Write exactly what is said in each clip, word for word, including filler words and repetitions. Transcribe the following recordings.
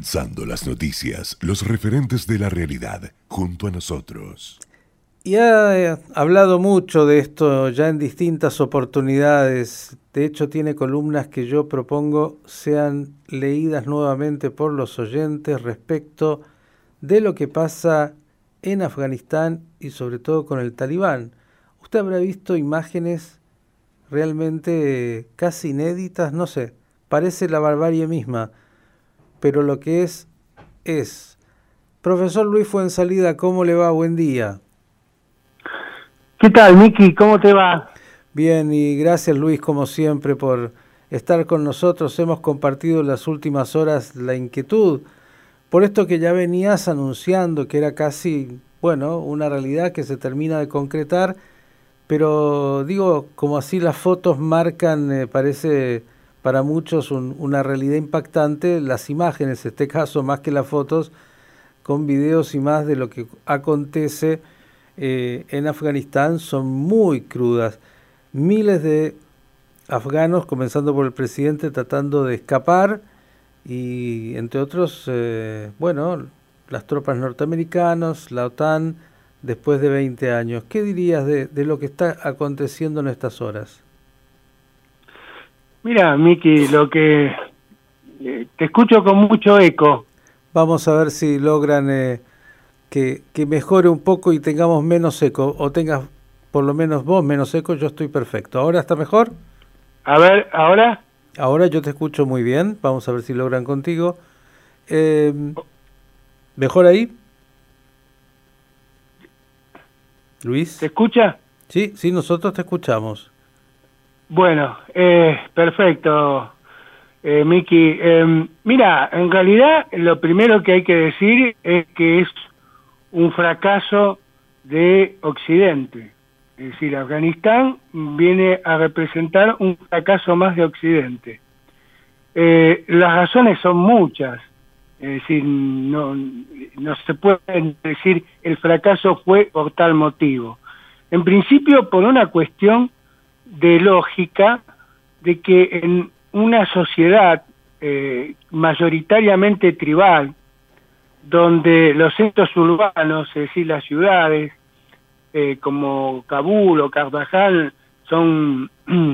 Condensando las noticias, los referentes de la realidad, junto a nosotros. Y ha eh, hablado mucho de esto ya en distintas oportunidades. De hecho, tiene columnas que yo propongo sean leídas nuevamente por los oyentes respecto de lo que pasa en Afganistán y sobre todo con el Talibán. Usted habrá visto imágenes realmente eh, casi inéditas, no sé, parece la barbarie misma, pero lo que es, es. Profesor Luis Fuenzalida, ¿cómo le va? Buen día. ¿Qué tal, Miki? ¿Cómo te va? Bien, y gracias Luis, como siempre, por estar con nosotros. Hemos compartido en las últimas horas la inquietud por esto que ya venías anunciando, que era casi, bueno, una realidad que se termina de concretar, pero digo, como así las fotos marcan, eh, parece para muchos un, una realidad impactante, las imágenes, en este caso más que las fotos, con videos y más de lo que acontece eh, en Afganistán son muy crudas. Miles de afganos, comenzando por el presidente, tratando de escapar y entre otros, eh, bueno, las tropas norteamericanas, la OTAN, después de veinte años. ¿Qué dirías de, de lo que está aconteciendo en estas horas? Mira, Miki, lo que eh, te escucho con mucho eco. Vamos a ver si logran eh, que, que mejore un poco y tengamos menos eco, o tengas por lo menos vos menos eco. Yo estoy perfecto. ¿Ahora está mejor? A ver, ¿ahora? Ahora yo te escucho muy bien. Vamos a ver si logran contigo. Eh, ¿Mejor ahí? Luis. ¿Te escucha? Sí, sí, nosotros te escuchamos. Bueno, eh, perfecto, eh, Miki. Eh, mira, en realidad lo primero que hay que decir es que es un fracaso de Occidente. Es decir, Afganistán viene a representar un fracaso más de Occidente. Eh, las razones son muchas. Es decir, no, no se puede decir el fracaso fue por tal motivo. En principio, por una cuestión de lógica, de que en una sociedad eh, mayoritariamente tribal, donde los centros urbanos, es decir, las ciudades, eh, como Kabul o Carvajal, son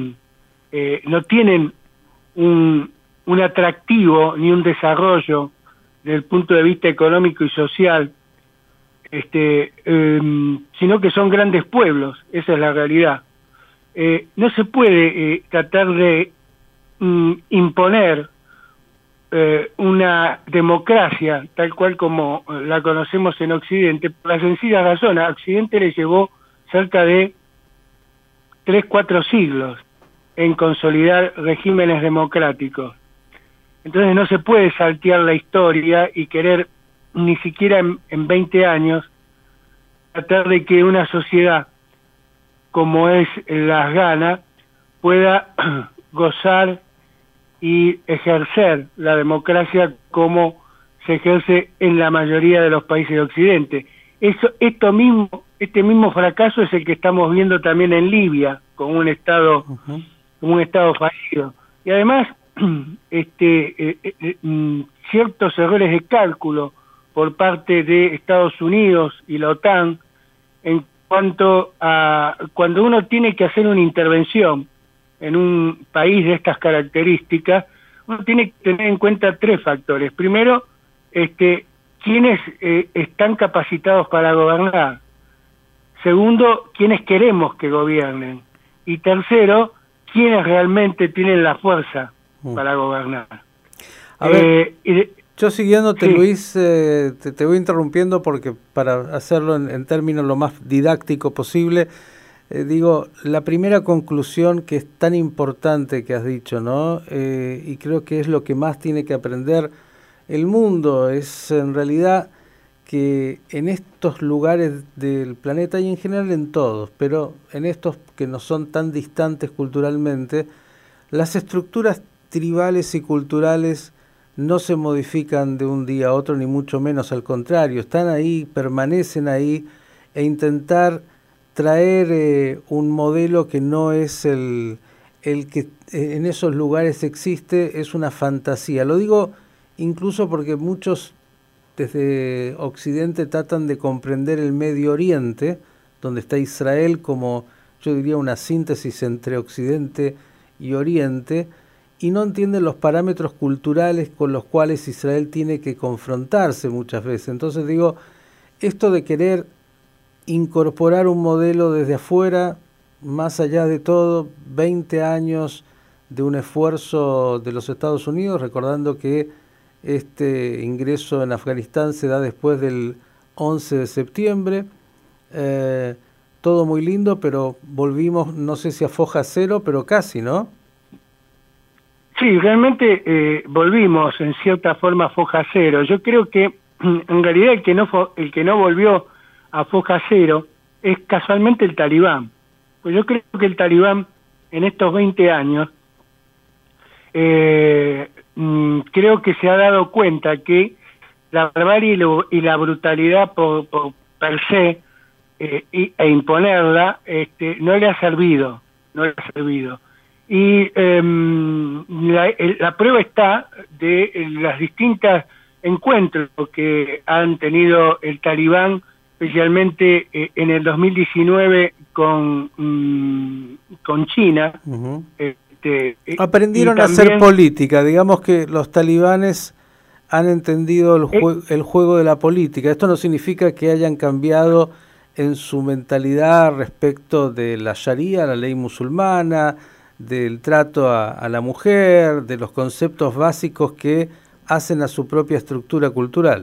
eh, no tienen un, un atractivo ni un desarrollo desde el punto de vista económico y social, este, eh, sino que son grandes pueblos, esa es la realidad. Eh, no se puede eh, tratar de mm, imponer eh, una democracia tal cual como la conocemos en Occidente, por la sencilla razón, a Occidente le llevó cerca de tres, cuatro siglos en consolidar regímenes democráticos. Entonces no se puede saltear la historia y querer ni siquiera en, en veinte años tratar de que una sociedad como es la afgana pueda gozar y ejercer la democracia como se ejerce en la mayoría de los países de Occidente. Eso, esto mismo, este mismo fracaso es el que estamos viendo también en Libia, con un estado, uh-huh. con un estado fallido. Y además, este, eh, eh, eh, ciertos errores de cálculo por parte de Estados Unidos y la OTAN en cuanto a cuando uno tiene que hacer una intervención en un país de estas características, uno tiene que tener en cuenta tres factores. Primero, este, quiénes eh, están capacitados para gobernar. Segundo, quiénes queremos que gobiernen. Y tercero, quiénes realmente tienen la fuerza mm. para gobernar. A ver, eh, y de, yo siguiéndote, sí. Luis, eh, te, te voy interrumpiendo porque para hacerlo en, en términos lo más didáctico posible, Eh, digo, la primera conclusión que es tan importante que has dicho, ¿no? Eh, y creo que es lo que más tiene que aprender el mundo, es en realidad que en estos lugares del planeta y en general en todos, pero en estos que no son tan distantes culturalmente, las estructuras tribales y culturales no se modifican de un día a otro, ni mucho menos, al contrario, están ahí, permanecen ahí, e intentar traer eh, un modelo que no es el, el que en esos lugares existe, es una fantasía. Lo digo incluso porque muchos desde Occidente tratan de comprender el Medio Oriente, donde está Israel como, yo diría, una síntesis entre Occidente y Oriente, y no entienden los parámetros culturales con los cuales Israel tiene que confrontarse muchas veces. Entonces digo, esto de querer incorporar un modelo desde afuera, más allá de todo, veinte años de un esfuerzo de los Estados Unidos, recordando que este ingreso en Afganistán se da después del once de septiembre, eh, todo muy lindo, pero volvimos, no sé si a foja cero, pero casi, ¿no? Sí, realmente eh, volvimos en cierta forma a foja cero. Yo creo que en realidad el que no fo- el que no volvió a foja cero es casualmente el Talibán. Pues yo creo que el Talibán en estos veinte años eh, mm, creo que se ha dado cuenta que la barbarie y, lo, y la brutalidad por, por per se eh, y, e imponerla este, no le ha servido, no le ha servido. Y eh, la, la prueba está de las distintas encuentros que han tenido el Talibán, especialmente eh, en el dos mil diecinueve con, mm, con China. Uh-huh. Este, Aprendieron también, a hacer política, digamos que los talibanes han entendido el, jue- el juego de la política. Esto no significa que hayan cambiado en su mentalidad respecto de la Sharia, la ley musulmana, del trato a, a la mujer, de los conceptos básicos que hacen a su propia estructura cultural.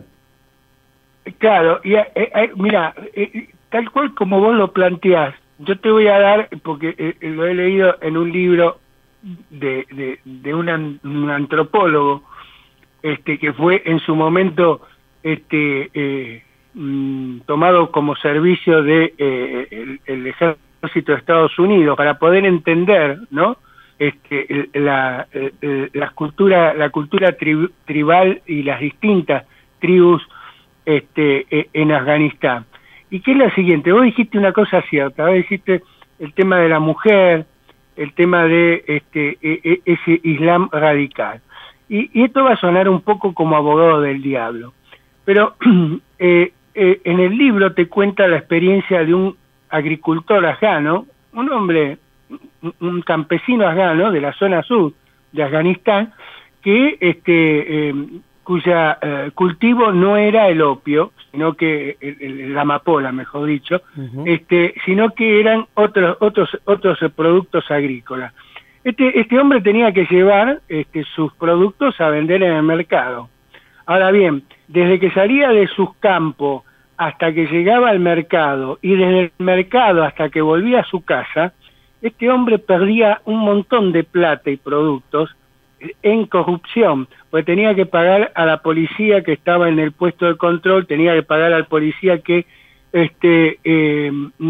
Claro, y eh, eh, mira, eh, tal cual como vos lo planteás, yo te voy a dar, porque eh, lo he leído en un libro de, de, de un, an, un antropólogo, este que fue en su momento este eh, mm, tomado como servicio de eh, el, el ejército de Estados Unidos para poder entender, ¿no? Este la eh, la cultura la cultura tri, tribal y las distintas tribus este eh, en Afganistán. Y que es la siguiente, vos dijiste una cosa cierta, vos dijiste el tema de la mujer, el tema de este eh, ese Islam radical. Y, y esto va a sonar un poco como abogado del diablo, pero eh, eh, en el libro te cuenta la experiencia de un agricultor afgano, un hombre, un campesino afgano de la zona sur de Afganistán, que este eh, cuya eh, cultivo no era el opio, sino que el, el, la amapola, mejor dicho, uh-huh. este, sino que eran otros otros otros productos agrícolas. Este, este hombre tenía que llevar este, sus productos a vender en el mercado. Ahora bien, desde que salía de sus campos hasta que llegaba al mercado y desde el mercado hasta que volvía a su casa, este hombre perdía un montón de plata y productos en corrupción, porque tenía que pagar a la policía que estaba en el puesto de control, tenía que pagar al policía que este eh,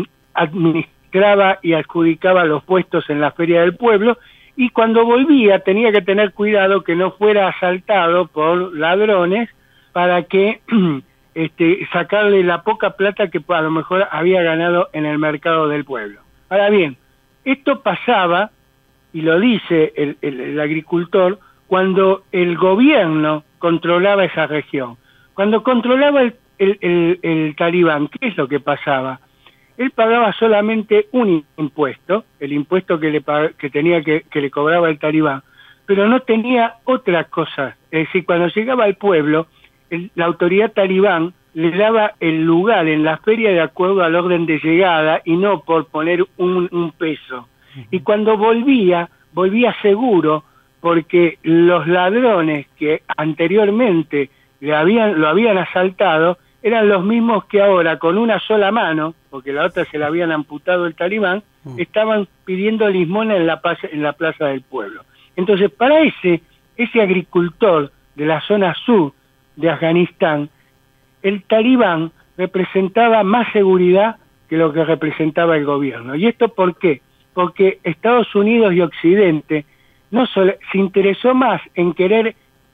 administraba y adjudicaba los puestos en la feria del pueblo, y cuando volvía tenía que tener cuidado que no fuera asaltado por ladrones para que este, sacarle la poca plata que a lo mejor había ganado en el mercado del pueblo. Ahora bien, esto pasaba, y lo dice el, el, el agricultor, cuando el gobierno controlaba esa región. Cuando controlaba el, el, el, el Talibán, ¿qué es lo que pasaba? Él pagaba solamente un impuesto, el impuesto que le que tenía que, que le cobraba el Talibán, pero no tenía otra cosa. Es decir, cuando llegaba al pueblo, el, la autoridad talibán le daba el lugar en la feria de acuerdo al orden de llegada y no por poner un, un peso. Y cuando volvía, volvía seguro, porque los ladrones que anteriormente le habían, lo habían asaltado eran los mismos que ahora, con una sola mano, porque la otra se la habían amputado el Talibán, mm. estaban pidiendo limosna en la, plaza, en la plaza del pueblo. Entonces, para ese, ese agricultor de la zona sur de Afganistán, el Talibán representaba más seguridad que lo que representaba el gobierno. ¿Y esto por qué? Porque Estados Unidos y Occidente no solo, se interesó más en querer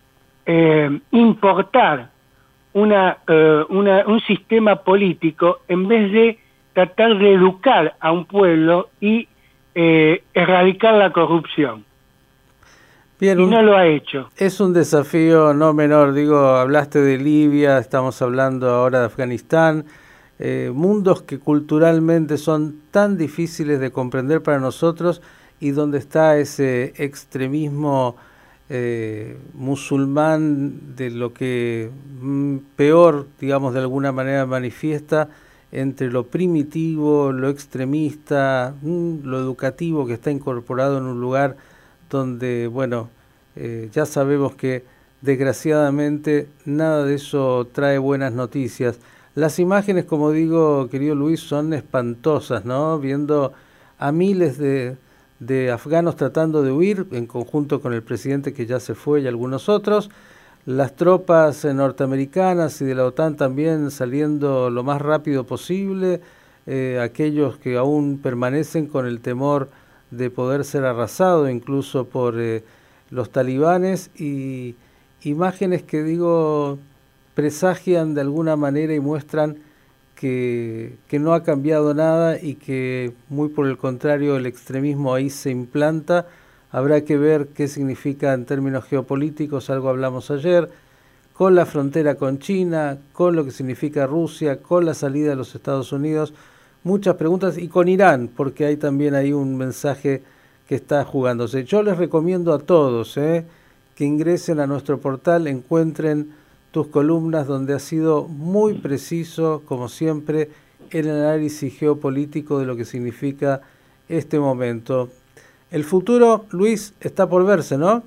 eh, importar una, uh, una un sistema político en vez de tratar de educar a un pueblo y eh, erradicar la corrupción. Bien, y un, no lo ha hecho. Es un desafío no menor, digo, hablaste de Libia, estamos hablando ahora de Afganistán, eh, mundos que culturalmente son tan difíciles de comprender para nosotros y donde está ese extremismo eh, musulmán de lo que mm, peor, digamos, de alguna manera manifiesta entre lo primitivo, lo extremista, mm, lo educativo que está incorporado en un lugar donde, bueno, eh, ya sabemos que desgraciadamente nada de eso trae buenas noticias. Las imágenes, como digo, querido Luis, son espantosas, ¿no? Viendo a miles de, de afganos tratando de huir, en conjunto con el presidente que ya se fue y algunos otros, las tropas norteamericanas y de la OTAN también saliendo lo más rápido posible, eh, aquellos que aún permanecen con el temor de poder ser arrasado incluso por eh, los talibanes, y imágenes que, digo, presagian de alguna manera y muestran que, que no ha cambiado nada y que muy por el contrario el extremismo ahí se implanta. Habrá que ver qué significa en términos geopolíticos, algo hablamos ayer, con la frontera con China, con lo que significa Rusia, con la salida de los Estados Unidos. Muchas preguntas, y con Irán, porque hay también ahí un mensaje que está jugándose. Yo les recomiendo a todos eh, que ingresen a nuestro portal, encuentren tus columnas donde ha sido muy preciso, como siempre, el análisis geopolítico de lo que significa este momento. El futuro, Luis, está por verse, ¿no?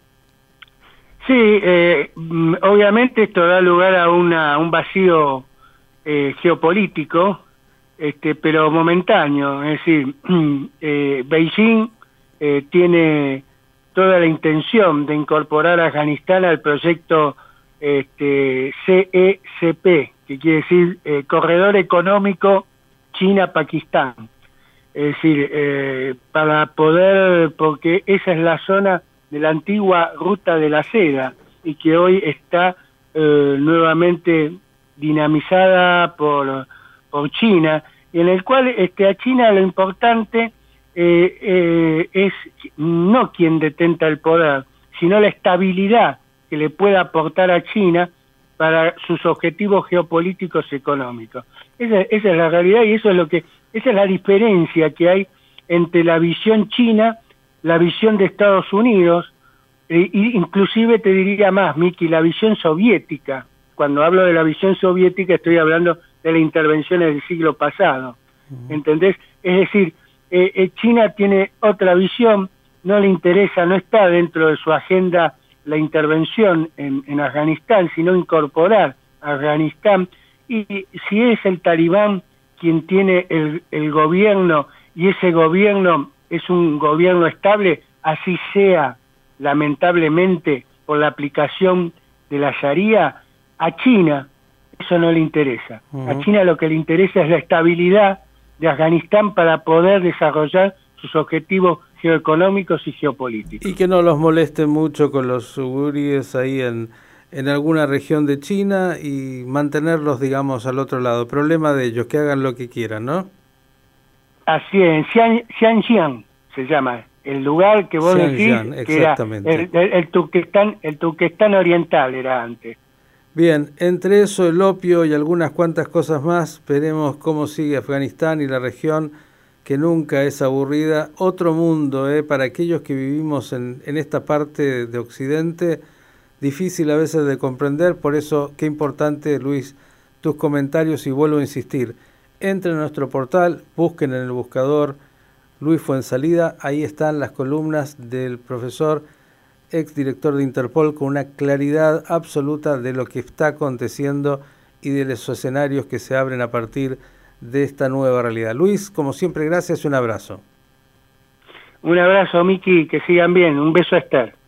Sí, eh, obviamente esto da lugar a una, un vacío eh, geopolítico, Este, pero momentáneo, es decir, eh, Beijing eh, tiene toda la intención de incorporar a Afganistán al proyecto este, C E C P, que quiere decir eh, Corredor Económico China-Pakistán, es decir, eh, para poder, porque esa es la zona de la antigua Ruta de la Seda y que hoy está eh, nuevamente dinamizada por por China, y en el cual este, a China lo importante eh, eh, es no quien detenta el poder, sino la estabilidad que le pueda aportar a China para sus objetivos geopolíticos y económicos. Esa, esa es la realidad y eso es lo que, esa es la diferencia que hay entre la visión china, la visión de Estados Unidos, e, inclusive te diría más, Miki, la visión soviética. Cuando hablo de la visión soviética estoy hablando de la intervención del siglo pasado, ¿entendés? Es decir, eh, eh, China tiene otra visión, no le interesa, no está dentro de su agenda la intervención en, en Afganistán, sino incorporar a Afganistán, y si es el talibán quien tiene el, el gobierno, y ese gobierno es un gobierno estable, así sea, lamentablemente, por la aplicación de la Sharia, a China eso no le interesa. Uh-huh. A China lo que le interesa es la estabilidad de Afganistán para poder desarrollar sus objetivos geoeconómicos y geopolíticos. Y que no los moleste mucho con los uiguríes ahí en, en alguna región de China y mantenerlos, digamos, al otro lado. Problema de ellos, que hagan lo que quieran, ¿no? Así es, Xinjiang se llama, el lugar que vos Xinjiang, decís, que era el, el, el, Turquestán, el Turquestán oriental era antes. Bien, entre eso, el opio y algunas cuantas cosas más, veremos cómo sigue Afganistán y la región, que nunca es aburrida. Otro mundo, eh, para aquellos que vivimos en, en esta parte de Occidente, difícil a veces de comprender, por eso qué importante, Luis, tus comentarios, y vuelvo a insistir, entren a nuestro portal, busquen en el buscador Luis Fuenzalida, ahí están las columnas del profesor exdirector de Interpol, con una claridad absoluta de lo que está aconteciendo y de los escenarios que se abren a partir de esta nueva realidad. Luis, como siempre, gracias y un abrazo. Un abrazo, Miki, que sigan bien. Un beso a Esther.